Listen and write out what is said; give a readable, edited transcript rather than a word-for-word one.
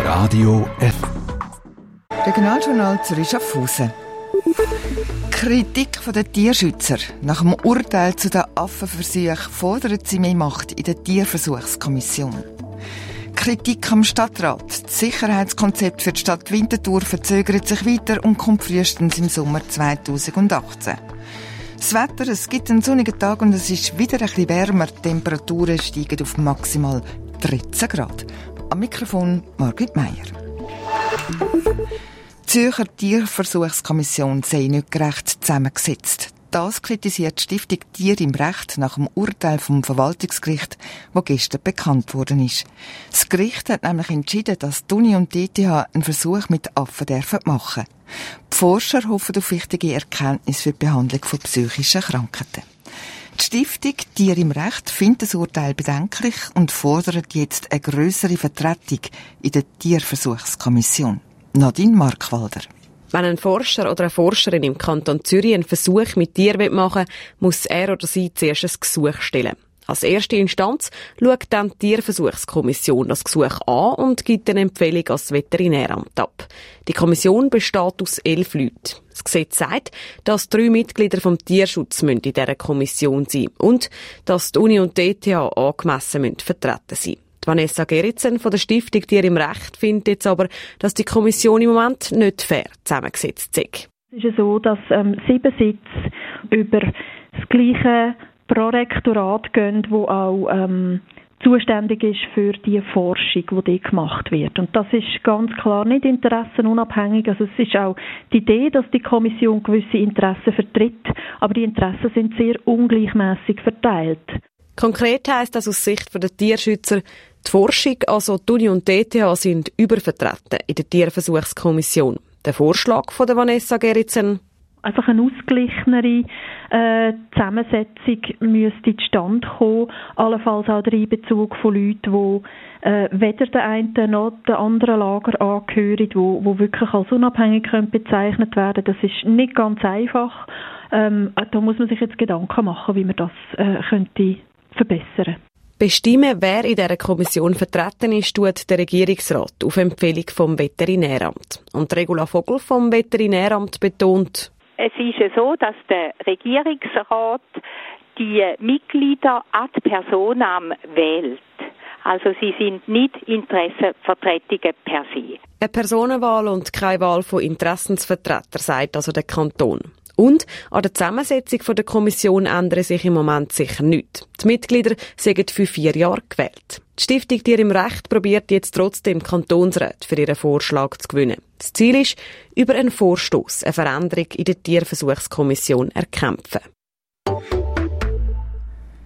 Radio F. Regionaljournal Zürich-Schaffhausen. Kritik der Tierschützer. Nach dem Urteil zu den Affenversuchen fordern sie mehr Macht in der Tierversuchskommission. Kritik am Stadtrat. Das Sicherheitskonzept für die Stadt Winterthur verzögert sich weiter und kommt frühestens im Sommer 2018. Das Wetter, es gibt einen sonnigen Tag und es ist wieder ein bisschen wärmer. Die Temperaturen steigen auf maximal 13 Grad. Am Mikrofon Margrit Meier. Die Zürcher Tierversuchskommission sei nicht gerecht zusammengesetzt. Das kritisiert die Stiftung Tier im Recht nach dem Urteil vom Verwaltungsgericht, das gestern bekannt worden ist. Das Gericht hat nämlich entschieden, dass die Uni und die ETH einen Versuch mit Affen machen dürfen. Die Forscher hoffen auf wichtige Erkenntnisse für die Behandlung von psychischen Krankheiten. Die Stiftung Tier im Recht findet das Urteil bedenklich und fordert jetzt eine grössere Vertretung in der Tierversuchskommission. Nadine Markwalder. Wenn ein Forscher oder eine Forscherin im Kanton Zürich einen Versuch mit Tieren machen will, muss er oder sie zuerst ein Gesuch stellen. Als erste Instanz schaut dann die Tierversuchskommission das Gesuch an und gibt eine Empfehlung ans Veterinäramt ab. Die Kommission besteht aus 11 Leuten. Das Gesetz sagt, dass 3 Mitglieder vom Tierschutz in dieser Kommission sein müssen und dass die Uni und die ETH angemessen vertreten sein müssen. Vanessa Gerritsen von der Stiftung Tier im Recht findet jetzt aber, dass die Kommission im Moment nicht fair zusammengesetzt ist. Es ist so, dass 7 Sitze über das gleiche Prorektorat gehen, das auch zuständig ist für die Forschung, die dort gemacht wird. Und das ist ganz klar nicht interessenunabhängig. Also es ist auch die Idee, dass die Kommission gewisse Interessen vertritt, aber die Interessen sind sehr ungleichmässig verteilt. Konkret heisst das aus Sicht der Tierschützer, die Forschung, also die Uni und die ETH, sind übervertreten in der Tierversuchskommission. Der Vorschlag von der Vanessa Gerritsen: einfach eine ausgeglichenere Zusammensetzung müsste zustande kommen, allenfalls auch der Einbezug von Leuten, die weder der einen noch der anderen Lager angehören, die wirklich als unabhängig bezeichnet werden können. Das ist nicht ganz einfach. Da muss man sich jetzt Gedanken machen, wie man das könnte verbessern. Bestimmen, wer in dieser Kommission vertreten ist, tut der Regierungsrat auf Empfehlung vom Veterinäramt. Und Regula Vogel vom Veterinäramt betont: Es ist so, dass der Regierungsrat die Mitglieder ad personam wählt. Also sie sind nicht Interessenvertretungen per se. Eine Personenwahl und keine Wahl von Interessensvertretern, sagt also der Kanton. Und an der Zusammensetzung der Kommission ändert sich im Moment sicher nichts. Die Mitglieder sind für 4 Jahre gewählt. Die Stiftung Tier im Recht probiert jetzt trotzdem Kantonsrat für ihren Vorschlag zu gewinnen. Das Ziel ist, über einen Vorstoss eine Veränderung in der Tierversuchskommission erkämpfen.